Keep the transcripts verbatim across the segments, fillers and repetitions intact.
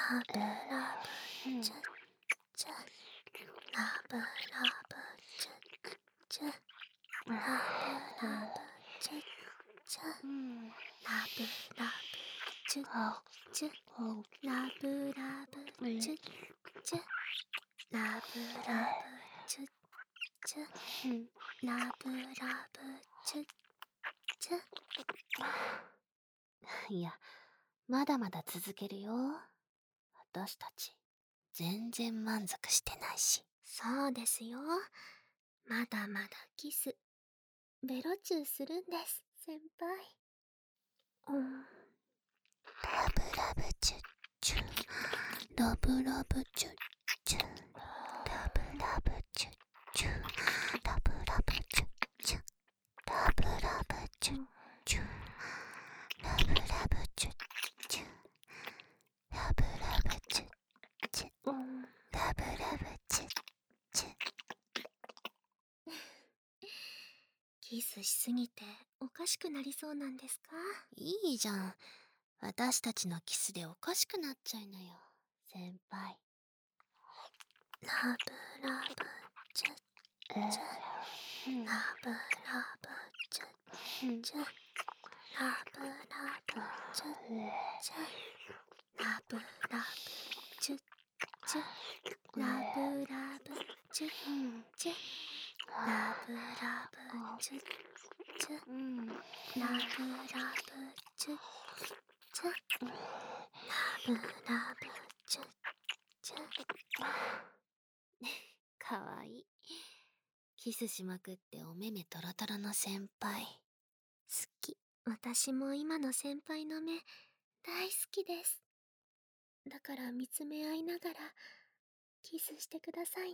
ブラブチュッチュラブラブチュッチュラブラブチュッチュラブラブチュッチュラブラブチュッチュラブラブチュッチュラブラブチュッチュ。 いや、まだまだ続けるよ。私たち全然満足してないし。 そうですよ。まだまだキスベロチューするんです、先輩。うん。 ラブラブチュッチュラブラブチュッチュラブラブチュッチュラブラブチュッチュラブラブチュッチュラブラブチュッチュラブラブチュッチュラブラブチュッチュ。 キスしすぎておかしくなりそうなんですか？ いいじゃん。私たちのキスでおかしくなっちゃいなよ、先輩。 ラブラブチュッチュラブラブチュッチュラブラブチュッチュラブラブチュッチュラブラブチュッチュラブラブチュッチュラブラブチュッチュラブラブチュッチュ。 かわいい。キスしまくってお目目トロトロの先輩好き。 私も今の先輩の目大好きです。だから見つめ合いながらキスしてくださいね。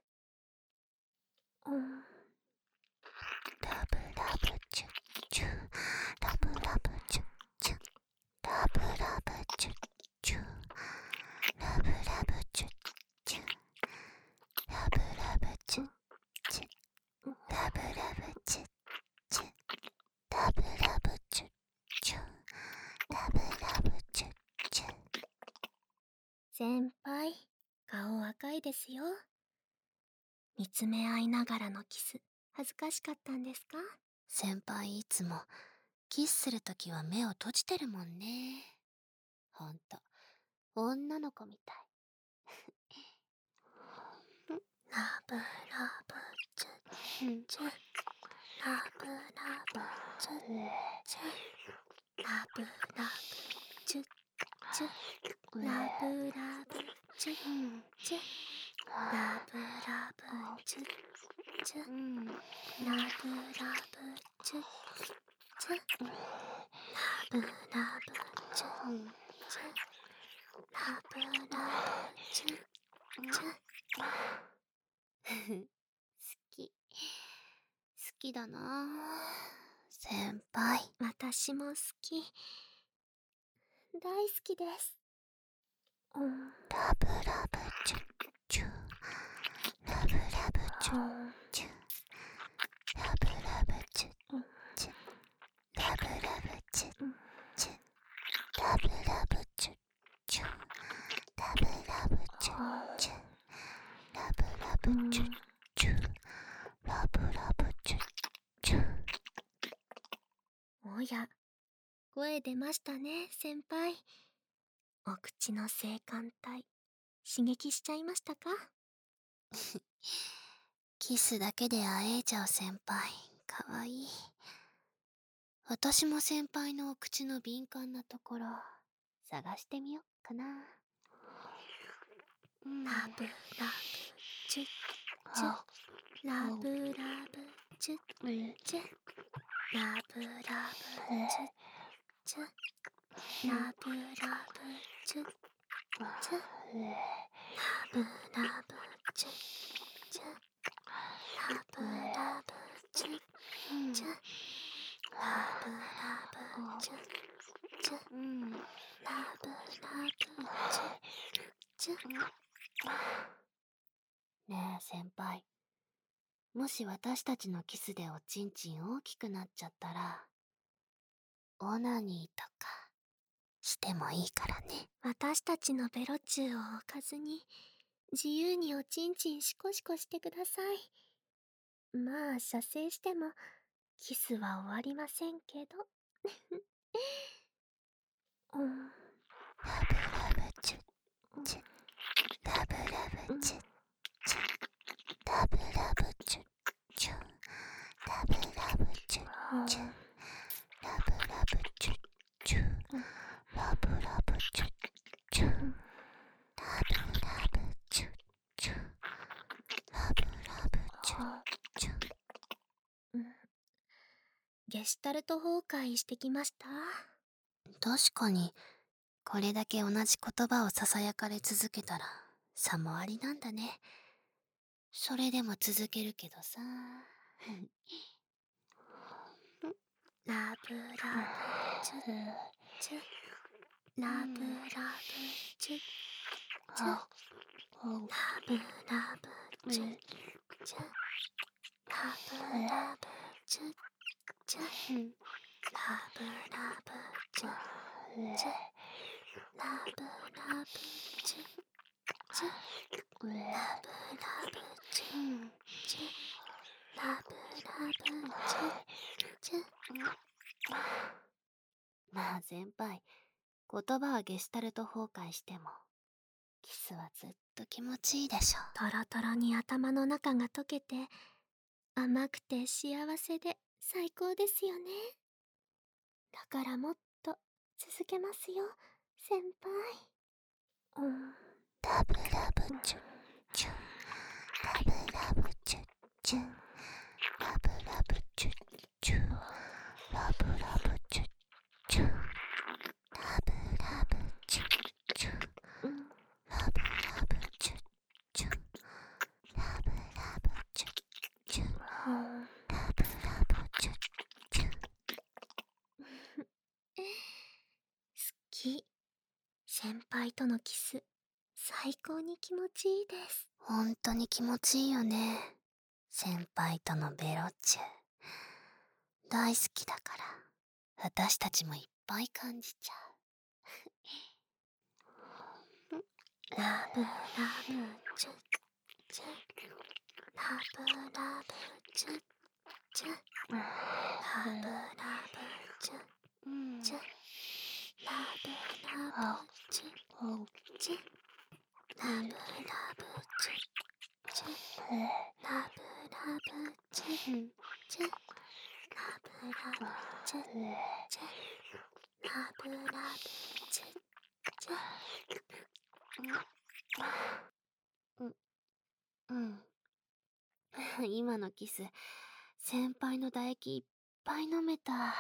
うん。 ラブラブチュッチュラブラブチュッチュラブラブチュッチュラブラブチュッチュラブラブチュッチュラブラブチュッチュラブラブチュッチュラブラブチュッチュ。 先輩、顔赤いですよ。見つめ合いながらのキス恥ずかしかったんですか？ 先輩いつもキスするときは目を閉じてるもんね。ほんと女の子みたい。 ラブラブチュッチュラブラブチュッチュラブラブチュッチュラブラブチュッチュラブラブチュッチュラブラブチュッチュラブラブチュッチュラブラブチュッチュ。 好き好きだな先輩。 私も好き、大好きです。うん。 ラブラブチュッチュラブラブチュッチュラブラブチュッチュラブラブチュッチュラブラブチュッチュラブラブチュッチュラブラブチュッチュラブラブチュッチュ。 おや、声出ましたね、先輩。お口の性感帯刺激しちゃいましたか？ キスだけであえいちゃう先輩かわいい。私も先輩のお口の敏感なところ探してみよっかな。 ラブラブチュッチュラブラブチュッチュラブラブチュッチュラブラブチュッチュラブラブチュッチュラブラブチュッチュラブラブチュッチュラブラブチュッチュ。 ねえ先輩、もし私たちのキスでおちんちん大きくなっちゃったらオナニーとかしてもいいからね。 私たちのベロチューを置かずに、自由におちんちんシコシコしてください。まあ、射精しても、キスは終わりませんけど。うん。 ラブラブチュッチュ、ラブラブチュッチュ、ラブラブチュッチュ、ラブラブチュッチュ、ラブラブチュッチュ、ラブラブチュッチュ、ラブラブチュッチュ、ラブラブチュッチュ。 ゲシュタルト崩壊してきました。 確かに、これだけ同じ言葉をささやかれ続けたら、差もありなんだね。それでも続けるけどさ。 ラブラブチュッチュ、ラブラブチュッチュ、ラブラブチュッチュ、ラブラブチュッチュ、ラブラブチュッチュ、ラブラブチュッチュ、ラブラブチュッチュ、ラブラブチュッチュ。 まあ先輩、言葉はゲシュタルト崩壊しても、キスはずっと気持ちいいでしょ。 トロトロに頭の中が溶けて、甘くて幸せで最高ですよね。だからもっと続けますよ、先輩。うん。 ラブラブチュッチュ、ラブラブチュッチュ、ラブラブチュッチュ、ラブラブチュッチュ、ラブラブチュッチュ、ラブラブチュッチュ、ラブラブチュッチュ、ラブラブチュッチュ。 好き。先輩とのキス、最高に気持ちいいです。 ほんとに気持ちいいよね。先輩とのベロチュー。大好きだから、私たちもいっぱい感じちゃう。 ラブラブチュッチュ、ラブラブチュッチュ、ラブラブチュッチュ、ラブラブチュッチュ、ラブラブチュッチュ、ラブラブチュッチュ、ラブラブチュッチュ、ラブラブチュッチュ。 うん。今のキス、先輩の唾液いっぱい飲めた。は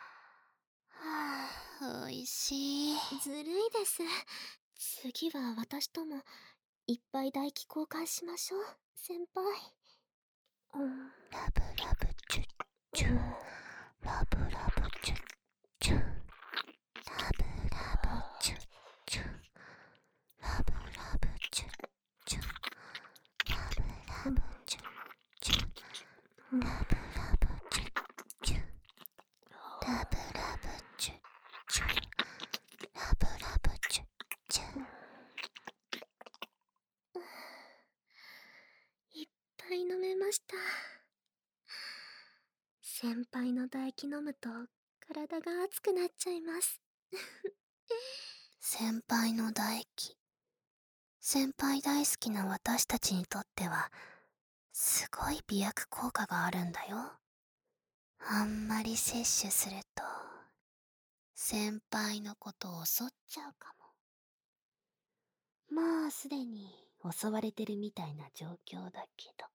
あ、おいしい。 ずるいです。次は私ともいっぱい唾液交換しましょう、先輩。うん。 ラブラブチュッチュ、ラブラブチュッチュ、ラブラブチュッチュ、ラブラブチュッチュ、ラブラブチュッチュ、ラブラブチュッチュ、ラブラブチュッチュ、ラブラブチュッチュ。 いっぱい飲めました。先輩の唾液飲むと体が熱くなっちゃいます。 先輩の唾液。先輩大好きな私たちにとっては、すごい美薬効果があるんだよ。あんまり摂取すると、先輩のことを襲っちゃうかも。まあ、すでに襲われてるみたいな状況だけど。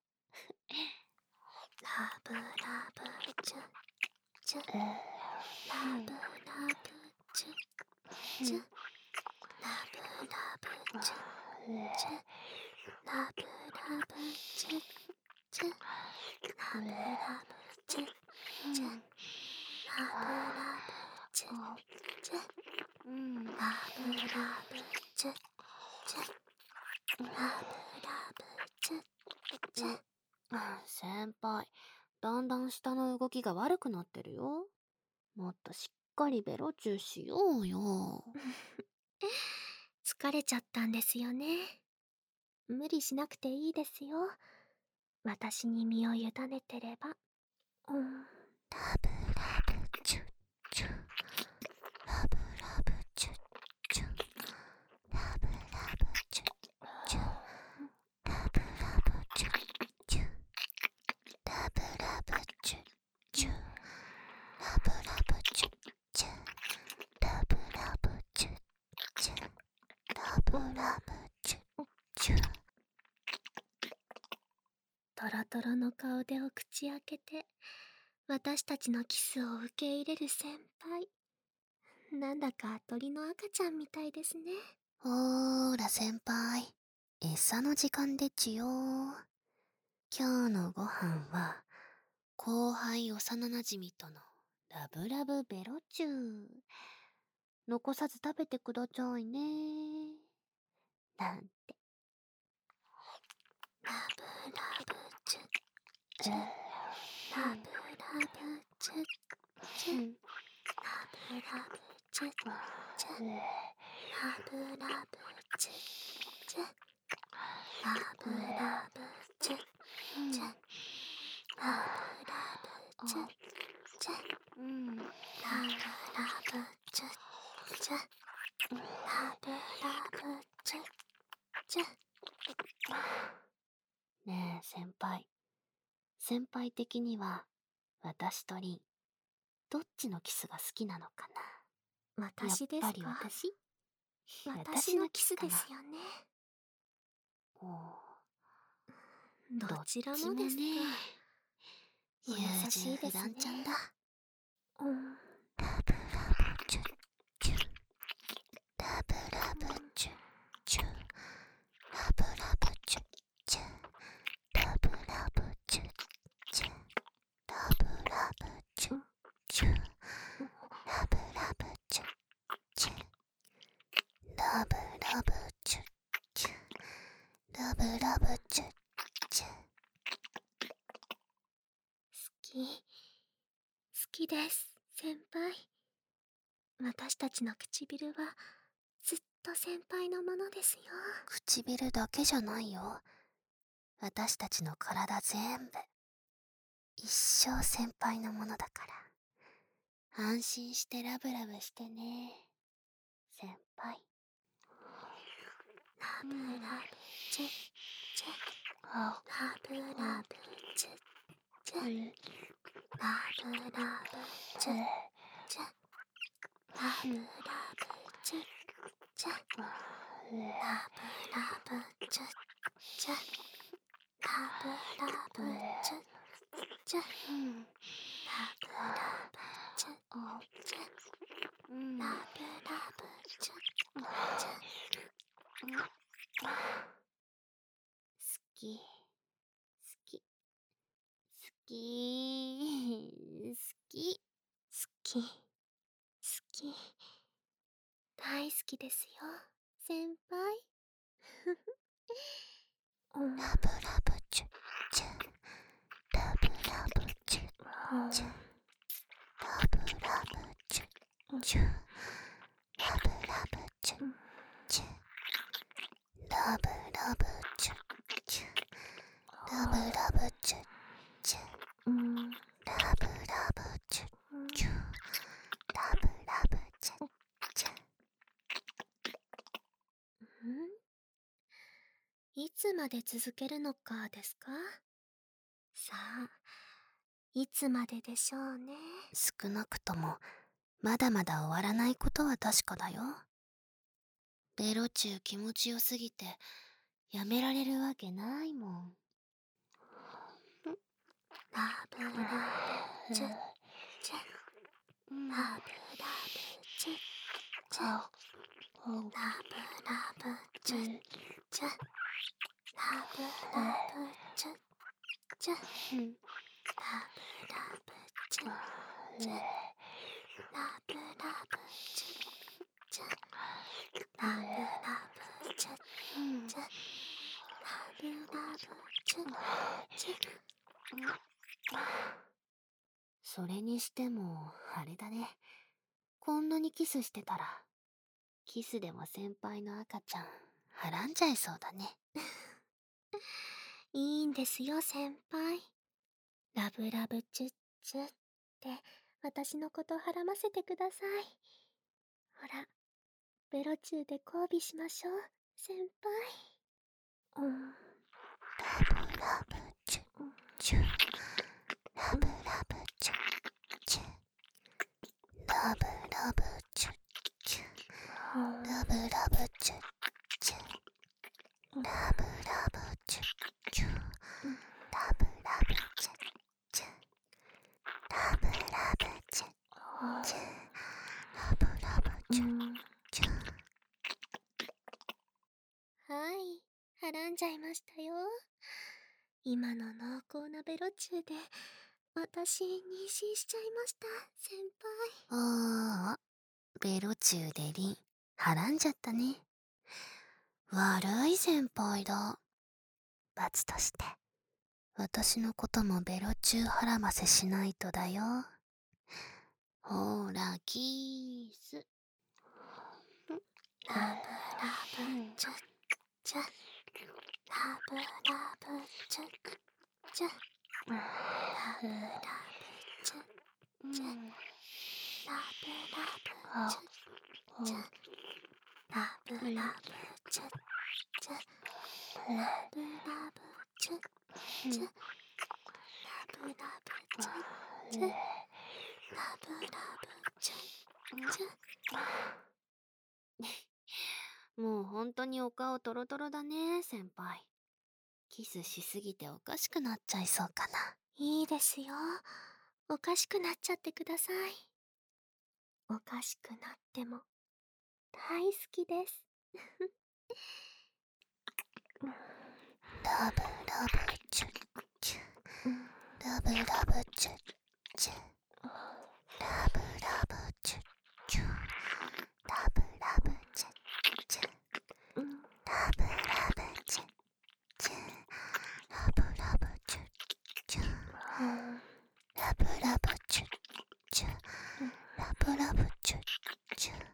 ラブラブチュッチュ、ラブラブチュッチュ、ラブラブチュッチュ、ラブラブチュッチュ、ラブラブチュッチュ、ラブラブチュッチュ、ラブラブチュッチュ、ラブラブチュッチュ。 先輩、だんだん下の動きが悪くなってるよ。もっとしっかりベロチューしようよ。 疲れちゃったんですよね。無理しなくていいですよ。私に身を委ねてれば。うん。 ラブラブチュッチュ。ラブラブチュッチュ。ラブラブチュッチュ。ラブラブチュッチュ。ラブラブチュッチュ。ラブラブチュッチュ。ラブラブチュッチュ。ラブラブチュッチュ。 トロトロの顔でお口開けて、私たちのキスを受け入れる先輩。なんだか鳥の赤ちゃんみたいですね。 ほーら先輩、餌の時間でちよ。今日のご飯は、後輩幼なじみとのラブラブベロチュー。残さず食べてくださいね。なんて。 ラブラブチュッチュ。ラブラブチュッチュ。ラブラブチュッチュ。ラブラブチュッチュ。ラブラブチュッチュ。ラブラブチュッチュ。 うんラブラブチュッチュ。ラブラブチュッチュ。 ねえ先輩、先輩的には私とリンどっちのキスが好きなのかな。 私ですか？ やっぱり私私のキスですよね。 おどちらどっもですか？ ちもね。 お優しいですね。 優柔不断ちゃんだ。 うん。 ラブラブチュッチュ。ラブラブチュッチュ。ラブラブチュッチュ。ラブラブチュッチュ。ラブラブチュッチュ。ラブラブチュッチュ。ラブラブチュッチュ。ラブラブチュッチュ。 好き。好きです、先輩。私たちの唇はずっと先輩のものですよ。 唇だけじゃないよ。私たちの体全部。一生先輩のものだから。安心してラブラブしてね。先輩。 ラブラブチュッチュ。ラブラブチュッチュ。ラブラブチュッチュ。ラブラブチュッチュ。ラブラブチュッチュ。ラブラブチュッチュ。ラブラブチュッチュ。ラブラブチュッチュ。 好き。好き。好き。好き。 好き。好き。大好きですよ、先輩。うん。 ラブラブチュッチュ。ラブラブチュッチュ。ラブラブチュッチュ。ラブラブチュッチュ。ラブラブチュッチュ。ラブラブチュッチュ。 うん。 ラブラブチュッチュ。ラブラブチュッチュ。 ん？いつまで続けるのかですか？さあ、いつまででしょうね。 少なくともまだまだ終わらないことは確かだよ。ベロチュー気持ちよすぎてやめられるわけないもん。 ラブラブチュッチュ。ラブラブチュッチュ。ラブラブチュッチュ。ラブラブチュッチュ。ラブラブチュッチュ。ラブラブチュッチュ。ラブラブチュッチュ。ラブラブチュッチュ。 それにしてもあれだね。 こんなにキスしてたら、キスでも先輩の赤ちゃん、はらんじゃいそうだね。 いいんですよ、先輩。ラブラブチュッチュって私のことはらませてください。ほら、ベロチューで交尾しましょう、先輩。うん。 ラブラブチュッチュ、ラブラブチュッチュ、ラブラブチュッチュ、ラブラブチュッチュ、ラブラブチュッチュ、ラブラブチュッチュ、ラブラブチュッチュ、ラブラブチュッチュ。 はい、はらんじゃいましたよ。今の濃厚なベロチューで私妊娠しちゃいました、先輩。 ああ、ベロチューでリン、はらんじゃったね。悪い先輩だ。罰として、私のこともベロチューはらませしないとだよ。ほら、キース。 ラブラブチュッチュ、ラブラブチュッチュ、ラブラブチュッチュ、ラブラブチュッチュ、ラブラブチュッチュ、ラブラブチュッチュ、ラブラブチュッチュ、ラブラブチュッチュ、ラブラブチュッチュ。 もう本当にお顔トロトロだね、先輩。キスしすぎておかしくなっちゃいそうかな。 いいですよ。おかしくなっちゃってください。おかしくなっても大好きです。 ラブラブチュッチュ、ラブラブチュッチュ、ラブラブチュッチュ、ラブラブチュッチュ、ラブラブチュッチュ、ラブラブチュッチュ、ラブラブチュッチュ、ラブラブチュッチュ。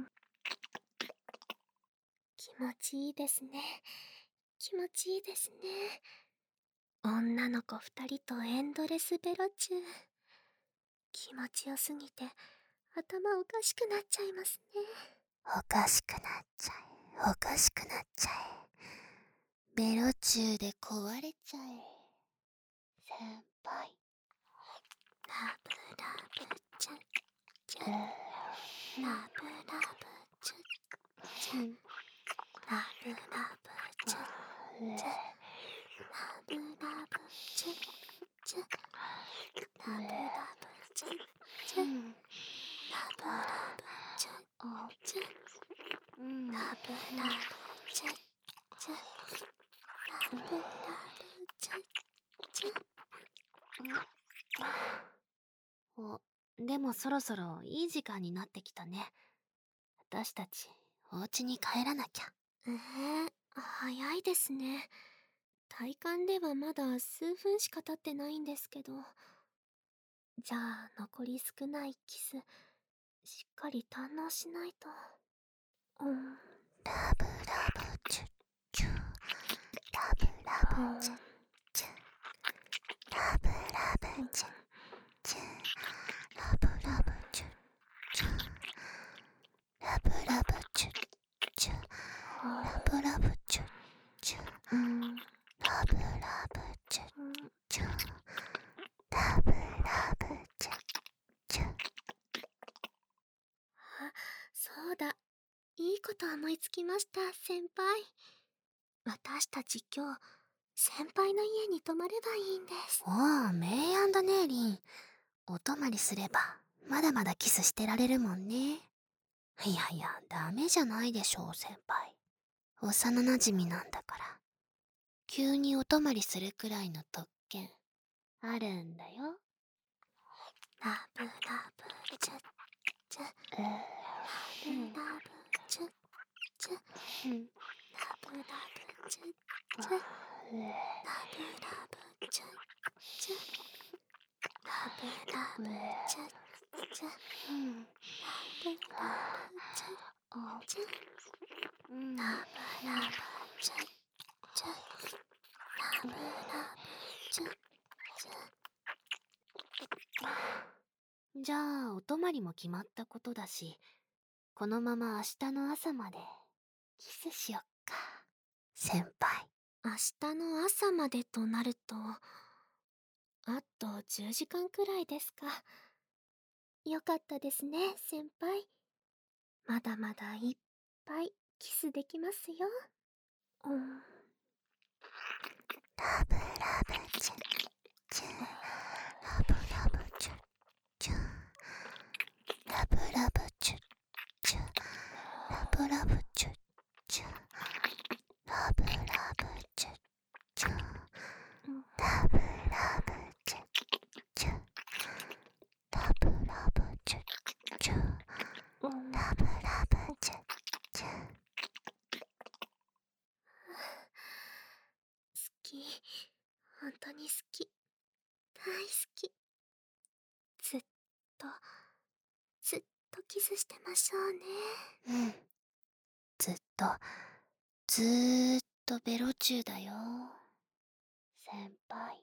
気持ちいいですね。気持ちいいですね。女の子二人とエンドレスベロチュー。気持ちよすぎて頭おかしくなっちゃいますね。 おかしくなっちゃえ、おかしくなっちゃえ。ベロチューで壊れちゃえ。先輩。 ラブラブチュッチュ、ラブラブチュッチュ、ラブラブチュッチュ、ラブラブチュッチュ、ラブラブチュッチュ、ラブラブチュッチュ、ラブラブチュッチュ、ラブラブチュッチュ。 お、でもそろそろいい時間になってきたね。私たち、お家に帰らなきゃ。 えー、早いですね。体感ではまだ数分しか経ってないんですけど。じゃあ残り少ないキス、しっかり堪能しないと。うん。 ラブラブチュッチュ、ラブラブチュッチュ、ラブラブチュッチュ、ラブラブチュッチュ、ラブラブチュッチュ、ラブラブチュッチュ、 うん。 ラブラブチュッチュ、ラブラブチュッチュ。 あ、そうだ。いいこと思いつきました、先輩。私たち今日、先輩の家に泊まればいいんです。 おお、名案だね、リン。お泊まりすれば、まだまだキスしてられるもんね。いやいや、ダメじゃないでしょう、先輩。幼馴染なんだから。急にお泊まりするくらいの特権、あるんだよ。 ラブラブチュッチュ、ラブラブチュッチュ、ラブラブチュッチュ、ラブラブチュッチュ、ラブラブチュッチュ、ラブあ、うん、ラブラブチュッチュラブラブチュッチュ。じゃあお泊まりも決まったことだし、このまま明日の朝までキスしよっか。先輩、明日の朝までとなるとあとじゅうじかんくらいですか。よかったですね、先輩。まだまだいっぱいキスできますよ。うん、 ラブラブチュッチュラブラブチュッチュラブラブチュッチュラブラブチュッチュラブラブチュッチュラブラブチュッチュラブラブチュッチュラブラブチュッチュ。 好き、本当に好き、大好き。ずっとずっとキスしてましょうね。うん、ずっとずーっとベロ中だよ、先輩。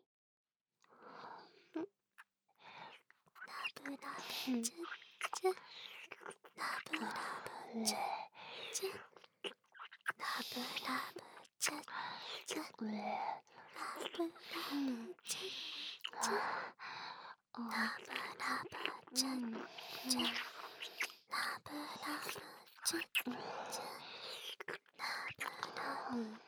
ラブラブチュッチュラブラブチュッチュラブラブチュッチュラブラブチュッチュラブラブチュッチュラブラブチュッチュラブラブ